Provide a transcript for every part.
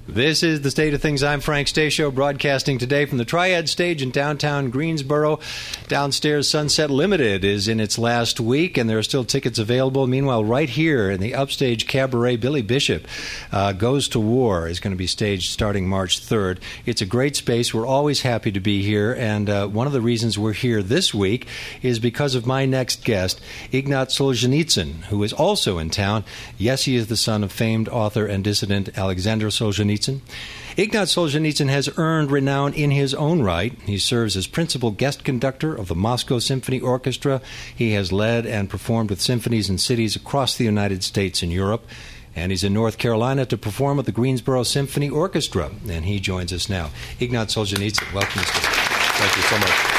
This is The State of Things. I'm Frank Stasio, broadcasting today from the Triad Stage in downtown Greensboro. Downstairs, Sunset Limited is in its last week, and there are still tickets available. Meanwhile, right here in the Upstage Cabaret, Billy Bishop Goes to War is going to be staged starting March 3rd. It's a great space. We're always happy to be here, and one of the reasons we're here this week is because of my next guest, Ignat Solzhenitsyn, who is also in town. Yes, he is the son of famed author and dissident Alexander Solzhenitsyn. Ignat Solzhenitsyn has earned renown in his own right. He serves as principal guest conductor of the Moscow Symphony Orchestra. He has led and performed with symphonies in cities across the United States and Europe. And he's in North Carolina to perform with the Greensboro Symphony Orchestra. And he joins us now. Ignat Solzhenitsyn, welcome, Mr. Thank you so much.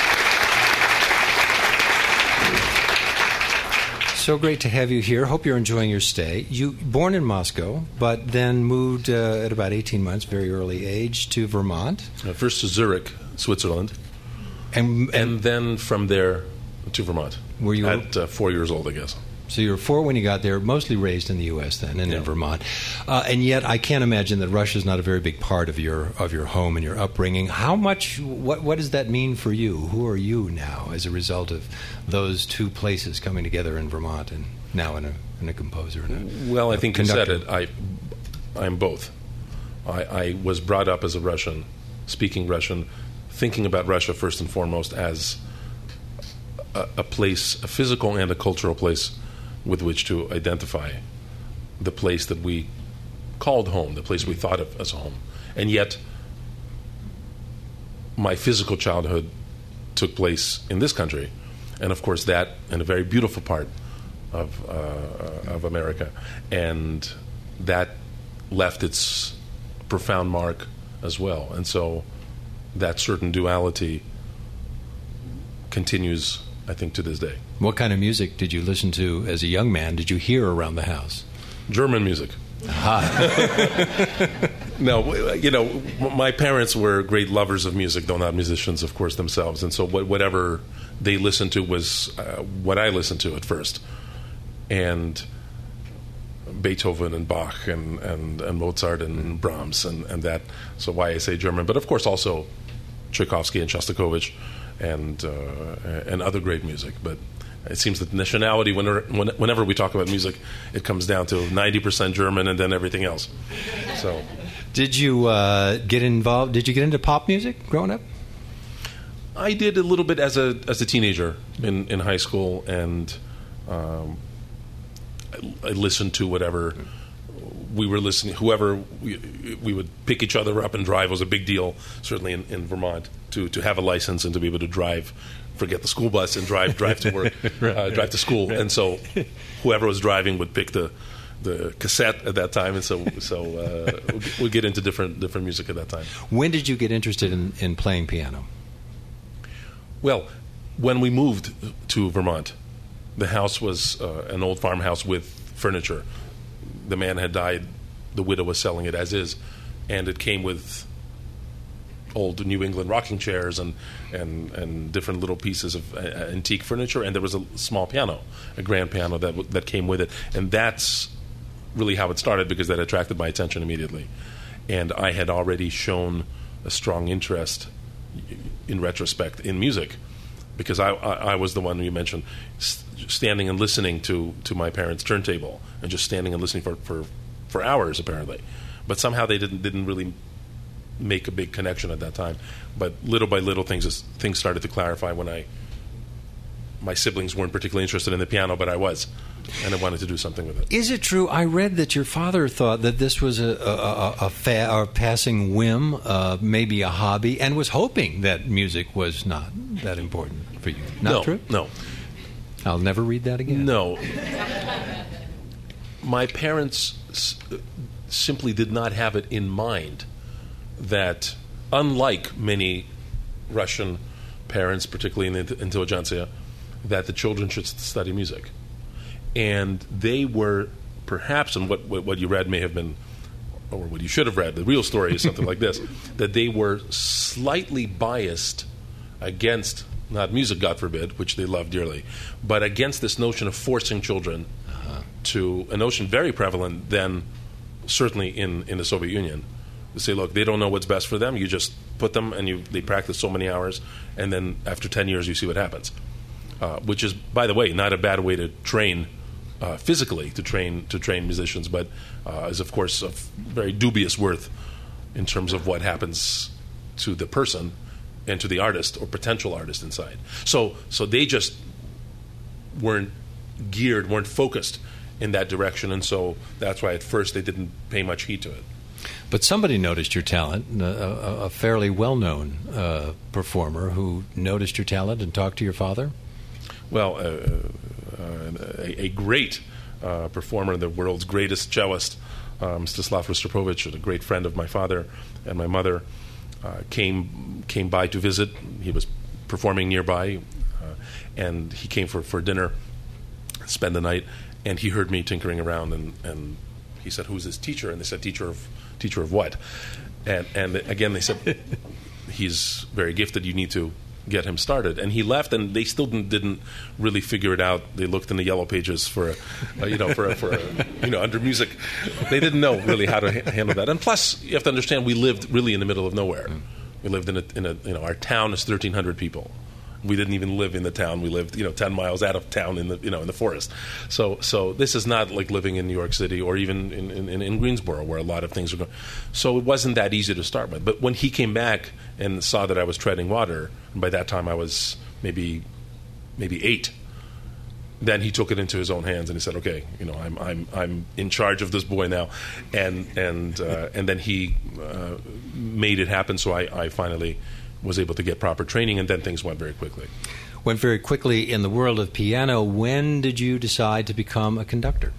So great to have you here. Hope you're enjoying your stay. You born in Moscow, but then moved at about 18 months, very early age, to Vermont. First to Zurich, Switzerland, and then from there to Vermont. Were you at 4 years old, I guess? So you were 4 when you got there, mostly raised in the U.S. then, and in Vermont. And yet, I can't imagine that Russia's not a very big part of your home and your upbringing. How much? What does that mean for you? Who are you now as a result of those two places coming together in Vermont and now in a composer? And I think conductor. You said it. I'm both. I was brought up as a Russian, speaking Russian, thinking about Russia first and foremost as a place, a physical and a cultural place with which to identify the place that we called home, the place we thought of as home. And yet, my physical childhood took place in this country, and of course that in a very beautiful part of America, and that left its profound mark as well. And so that certain duality continues, I think, to this day. What kind of music did you listen to as a young man? Did you hear around the house? German music. No, my parents were great lovers of music, though not musicians, of course, themselves. And so whatever they listened to was what I listened to at first. And Beethoven and Bach and Mozart and Brahms and that. So why I say German. But, of course, also Tchaikovsky and Shostakovich and other great music. But it seems that nationality, whenever we talk about music, it comes down to 90% German and then everything else. So, did you get involved? Did you get into pop music growing up? I did a little bit as a teenager in high school, and I listened to whatever we were listening. Whoever we would pick each other up and drive. It was a big deal, certainly in Vermont, to have a license and to be able to drive. Forget the school bus and drive to work, drive to school. And so whoever was driving would pick the cassette at that time, and so we'd get into different music at that time. When did you get interested in playing piano? Well, when we moved to Vermont, the house was an old farmhouse with furniture. The man had died, the widow was selling it as is, and it came with old New England rocking chairs and different little pieces of antique furniture, and there was a small piano, a grand piano that came with it, and that's really how it started, because that attracted my attention immediately. And I had already shown a strong interest, in retrospect, in music, because I was the one you mentioned, standing and listening to my parents' turntable, and just standing and listening for hours apparently, but somehow they didn't really make a big connection at that time. But little by little, things started to clarify when my siblings weren't particularly interested in the piano, but I was, and I wanted to do something with it. Is it true? I read that your father thought that this was a passing whim, maybe a hobby, and was hoping that music was not that important for you. Not true? No. I'll never read that again. No. My parents simply did not have it in mind that, unlike many Russian parents, particularly in the intelligentsia, that the children should study music. And they were perhaps, and what you read may have been, or what you should have read, the real story is something like this, that they were slightly biased against, not music, God forbid, which they love dearly, but against this notion of forcing children to, a notion very prevalent then, certainly in the Soviet Union, say, look, they don't know what's best for them. You just put them and they practice so many hours, and then after 10 years you see what happens. Which is, by the way, not a bad way to train physically, to train musicians, but is of course of very dubious worth in terms of what happens to the person and to the artist or potential artist inside. So they just weren't focused in that direction, and so that's why at first they didn't pay much heed to it. But somebody noticed your talent, a fairly well-known performer who noticed your talent and talked to your father? Well, a great performer, the world's greatest cellist, Mstislav Rostropovich, a great friend of my father and my mother, came by to visit. He was performing nearby, and he came for dinner, spend the night, and he heard me tinkering around, and he said, "Who's this teacher?" And they said, "Teacher of what?" And again they said, "He's very gifted. You need to get him started." And he left, and they still didn't really figure it out. They looked in the yellow pages for under music. They didn't know really how to handle that. And plus, you have to understand, we lived really in the middle of nowhere. We lived in a our town is 1,300 people. We didn't even live in the town. We lived 10 miles out of town in the forest. So this is not like living in New York City or even in Greensboro, where a lot of things are going. So it wasn't that easy to start with. But when he came back and saw that I was treading water, and by that time I was maybe 8, then he took it into his own hands and he said, "Okay, I'm in charge of this boy now," and then he made it happen. So I finally was able to get proper training, and then things went very quickly. Went very quickly in the world of piano. When did you decide to become a conductor?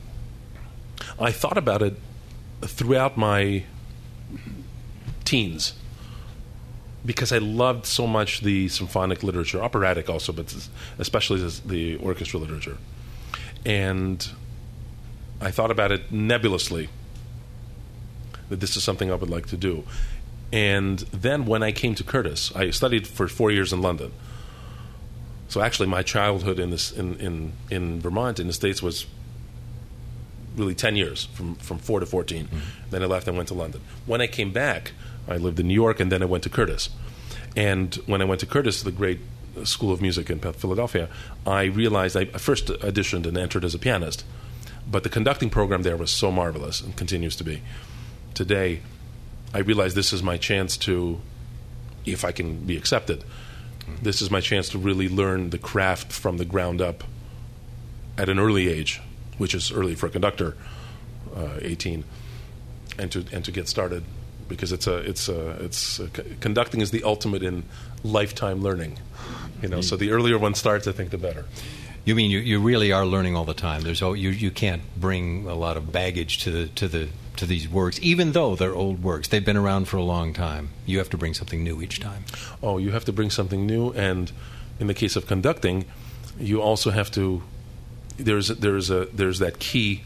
I thought about it throughout my teens because I loved so much the symphonic literature, operatic also, but especially the orchestra literature. And I thought about it nebulously, that this is something I would like to do. And then when I came to Curtis, I studied for 4 years in London. So actually my childhood in Vermont, in the States, was really 10 years, from 4 to 14. Mm-hmm. Then I left and went to London. When I came back, I lived in New York, and then I went to Curtis. And when I went to Curtis, the great school of music in Philadelphia, I realized I first auditioned and entered as a pianist. But the conducting program there was so marvelous, and continues to be today. I realized this is my chance to, if I can be accepted, this is my chance to really learn the craft from the ground up at an early age, which is early for a conductor, 18, and to get started, because conducting is the ultimate in lifetime learning. So the earlier one starts, I think, the better. You mean you really are learning all the time? You can't bring a lot of baggage to these works, even though they're old works. They've been around for a long time. You have to bring something new each time. Oh, you have to bring something new, and in the case of conducting, you also have to. There's that key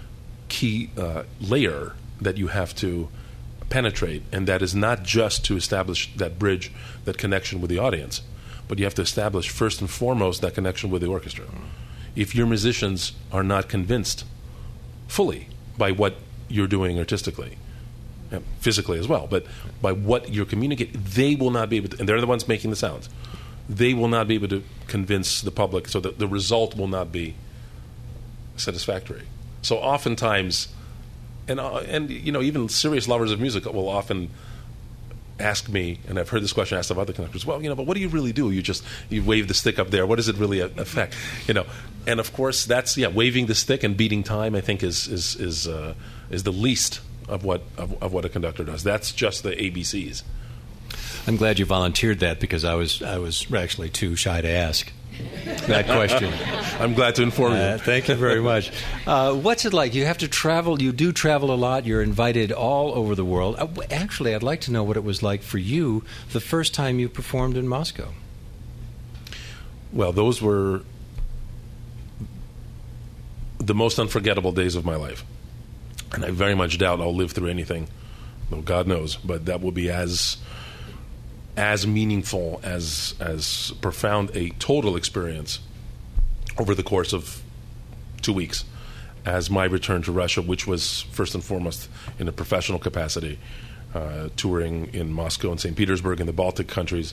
layer that you have to penetrate, and that is not just to establish that bridge, that connection with the audience, but you have to establish first and foremost that connection with the orchestra. If your musicians are not convinced fully by what you're doing artistically, and physically as well, but by what you're communicating, they will not be able to, and they're the ones making the sounds, they will not be able to convince the public, so that the result will not be satisfactory. So oftentimes, and even serious lovers of music will often ask me, and I've heard this question asked of other conductors, well, but what do you really do? You wave the stick up there. What does it really affect? And of course that's waving the stick and beating time, I think is the least of what a conductor does. That's just the ABCs. I'm glad you volunteered that, because I was actually too shy to ask that question. I'm glad to inform you. Thank you very much. What's it like? You have to travel. You do travel a lot. You're invited all over the world. Actually, I'd like to know what it was like for you the first time you performed in Moscow. Well, those were the most unforgettable days of my life. And I very much doubt I'll live through anything, though God knows, but that will be as meaningful, as profound a total experience over the course of 2 weeks as my return to Russia, which was first and foremost in a professional capacity, touring in Moscow and St. Petersburg and the Baltic countries,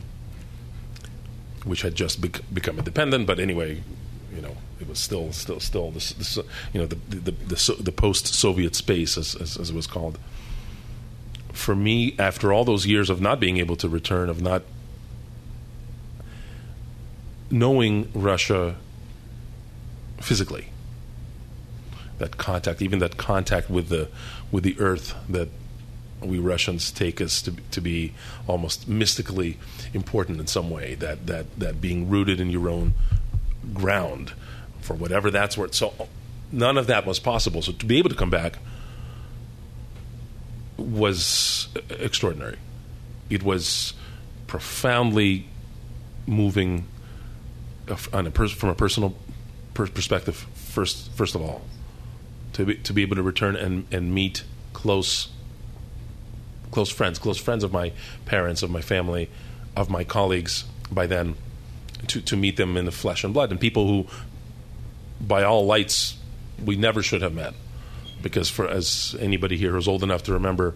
which had just become independent. But anyway, it was still this the post-Soviet space, as it was called. For me, after all those years of not being able to return, of not knowing Russia physically, that contact with the earth that we Russians take us to be almost mystically important in some way, that being rooted in your own ground, for whatever that's worth. So none of that was possible. So to be able to come back was extraordinary. It was profoundly moving from a personal perspective. First of all, to be able to return and meet close friends of my parents, of my family, of my colleagues by then, to meet them in the flesh and blood, and people who, by all lights, we never should have met. Because as anybody here who's old enough to remember,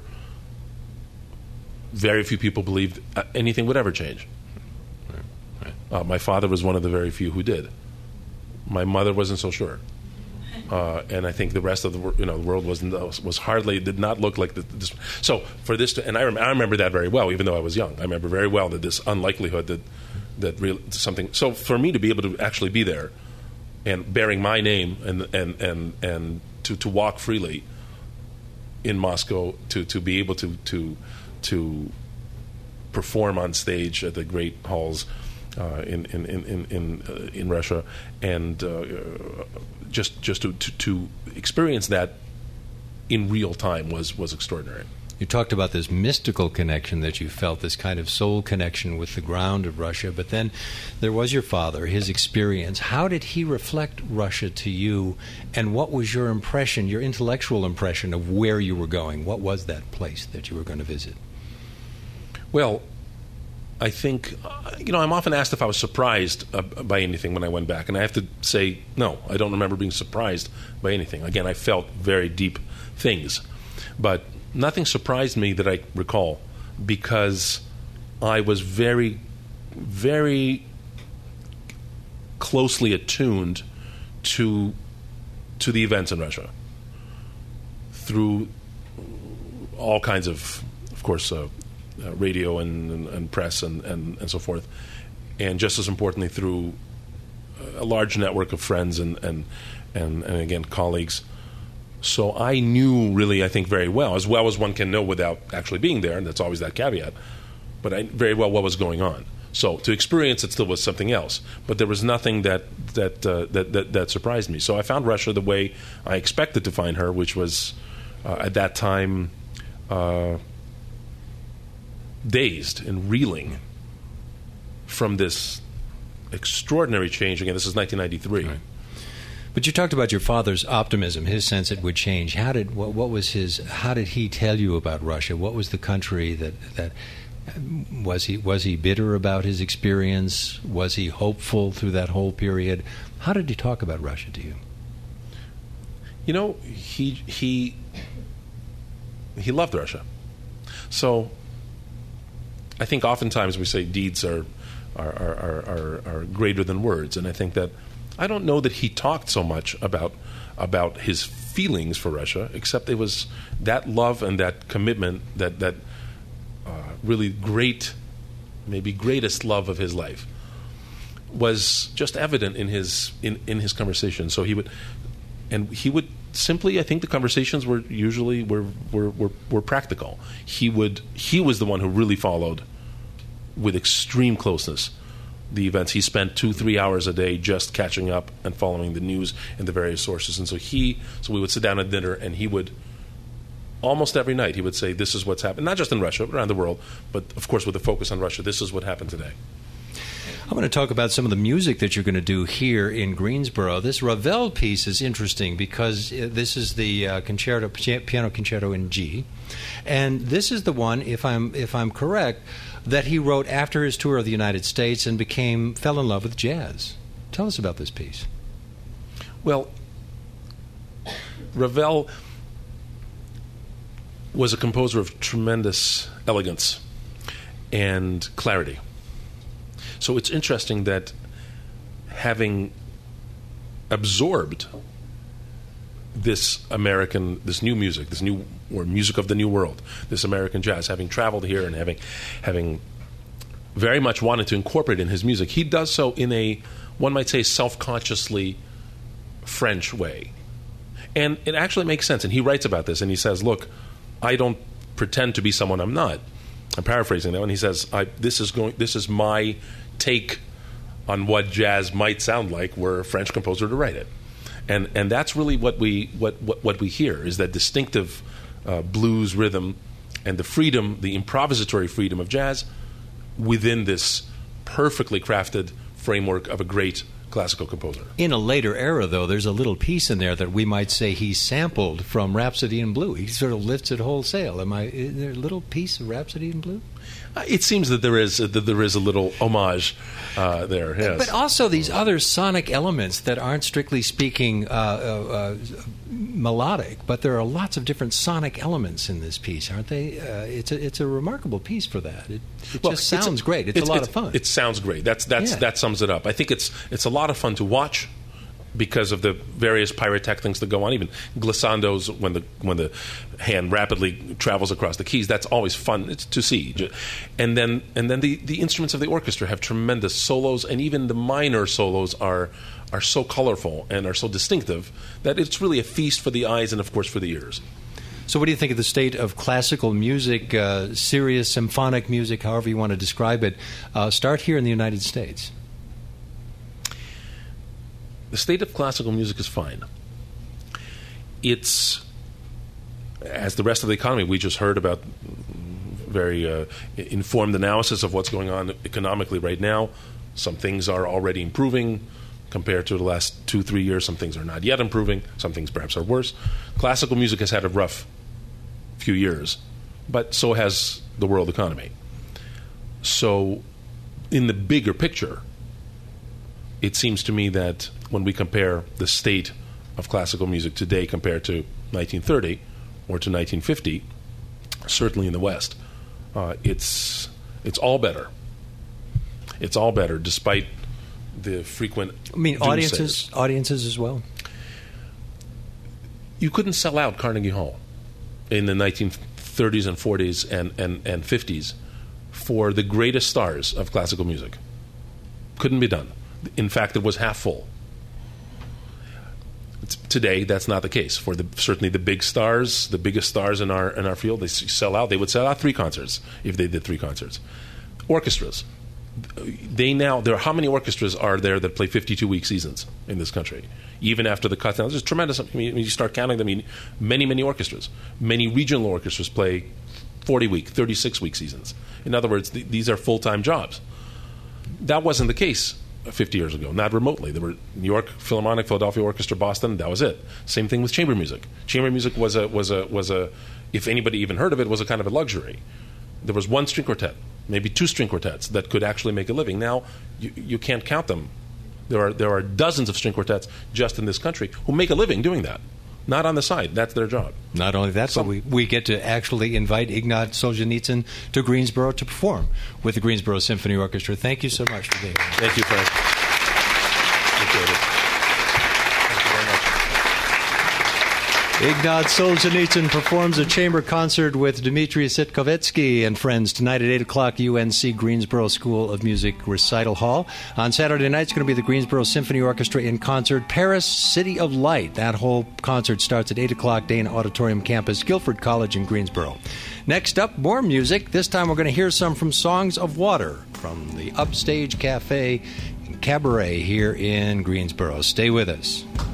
very few people believed anything would ever change. Right. My father was one of the very few who did. My mother wasn't so sure. And I think the rest of the world was hardly, did not look like this. So for this and I remember that very well, even though I was young. I remember very well that this unlikelihood that something. So for me to be able to actually be there, and bearing my name and to walk freely in Moscow, to be able to perform on stage at the great halls in Russia, and just to experience that in real time was extraordinary. You talked about this mystical connection that you felt, this kind of soul connection with the ground of Russia, but then there was your father, his experience. How did he reflect Russia to you, and what was your impression, your intellectual impression of where you were going? What was that place that you were going to visit? Well, I think, I'm often asked if I was surprised by anything when I went back, and I have to say, no, I don't remember being surprised by anything. Again, I felt very deep things, but nothing surprised me that I recall, because I was very, very closely attuned to the events in Russia through all kinds of course, radio and press and so forth, and just as importantly through a large network of friends and again colleagues. So I knew really, I think, very well as one can know without actually being there, and that's always that caveat, but I very well what was going on. So to experience it still was something else, but there was nothing that surprised me. So I found Russia the way I expected to find her, which was at that time dazed and reeling from this extraordinary change. Again, this is 1993. Right. But you talked about your father's optimism, his sense it would change. How did he tell you about Russia? What was the country that was he bitter about his experience? Was he hopeful through that whole period? How did he talk about Russia to you? He loved Russia. So I think oftentimes we say deeds are greater than words, and I think that I don't know that he talked so much about his feelings for Russia, except it was that love and that commitment that really greatest love of his life was just evident in his conversation. So he would simply, I think the conversations were usually were practical. He was the one who really followed with extreme closeness the events. He spent 2-3 hours a day just catching up and following the news and the various sources. And so we would sit down at dinner, and he would almost every night he would say, "This is what's happened," not just in Russia, but around the world, but of course with the focus on Russia. This is what happened today. I'm going to talk about some of the music that you're going to do here in Greensboro. This Ravel piece is interesting because this is the piano concerto in G, and this is the one, if I'm correct, that he wrote after his tour of the United States and fell in love with jazz. Tell us about this piece. Well, Ravel was a composer of tremendous elegance and clarity. So it's interesting that having absorbed this new music, or music of the new world, this American jazz, having traveled here and having very much wanted to incorporate in his music, he does so in a, one might say, self-consciously French way. And it actually makes sense. And he writes about this, and he says, look, I don't pretend to be someone I'm not. I'm paraphrasing that one. He says, this is my take on what jazz might sound like were a French composer to write it. And that's really what we hear, is that distinctive blues rhythm and the freedom, the improvisatory freedom of jazz within this perfectly crafted framework of a great classical composer. In a later era, though, there's a little piece in there that we might say he sampled from Rhapsody in Blue. He sort of lifts it wholesale. Is there a little piece of Rhapsody in Blue? It seems that there is a little homage there. Yes. But also these other sonic elements that aren't strictly speaking melodic, but there are lots of different sonic elements in this piece, aren't they? It's a remarkable piece for that. It just sounds great. It's a lot of fun. It sounds great. That sums it up. I think it's a lot of fun to watch, because of the various pyrotechnics that go on, even glissandos when the hand rapidly travels across the keys. That's always fun to see. And then the instruments of the orchestra have tremendous solos, and even the minor solos are so colorful and are so distinctive that it's really a feast for the eyes and, of course, for the ears. So what do you think of the state of classical music, serious symphonic music, however you want to describe it? Start here in the United States. The state of classical music is fine. It's, as the rest of the economy, we just heard about very informed analysis of what's going on economically right now. Some things are already improving compared to the last 2-3 years. Some things are not yet improving. Some things perhaps are worse. Classical music has had a rough few years, but so has the world economy. So in the bigger picture, it seems to me that when we compare the state of classical music today compared to 1930 or to 1950, certainly in the West, it's all better. It's all better, despite the frequent. I mean, audiences as well. You couldn't sell out Carnegie Hall in the 1930s and 40s and 50s for the greatest stars of classical music. Couldn't be done. In fact, it was half full. Today, that's not the case. For certainly the big stars, the biggest stars in our field, they sell out. They would sell out 3 concerts if they did 3 concerts. Orchestras. How many orchestras are there that play 52-week seasons in this country? Even after the cuts, now there's tremendous. I mean, when you start counting them, many orchestras. Many regional orchestras play 40-week, 36-week seasons. In other words, these are full-time jobs. That wasn't the case 50 years ago, not remotely. There were New York Philharmonic, Philadelphia Orchestra, Boston. That was it. Same thing with chamber music. Chamber music was a if anybody even heard of it, was a kind of a luxury. There was 1 string quartet, maybe 2 string quartets that could actually make a living. Now you can't count them. There are dozens of string quartets just in this country who make a living doing that. Not on the side. That's their job. Not only that, but we get to actually invite Ignat Solzhenitsyn to Greensboro to perform with the Greensboro Symphony Orchestra. Thank you so much for being here. Thank you, Frank. Appreciate it. Thank you very much. Ignat Solzhenitsyn performs a chamber concert with Dmitry Sitkovetsky and friends tonight at 8 o'clock, UNC Greensboro School of Music Recital Hall. On Saturday night, it's going to be the Greensboro Symphony Orchestra in concert, Paris City of Light. That whole concert starts at 8 o'clock, Dana Auditorium Campus, Guilford College in Greensboro. Next up, more music. This time we're going to hear some from Songs of Water from the Upstage Cafe and Cabaret here in Greensboro. Stay with us.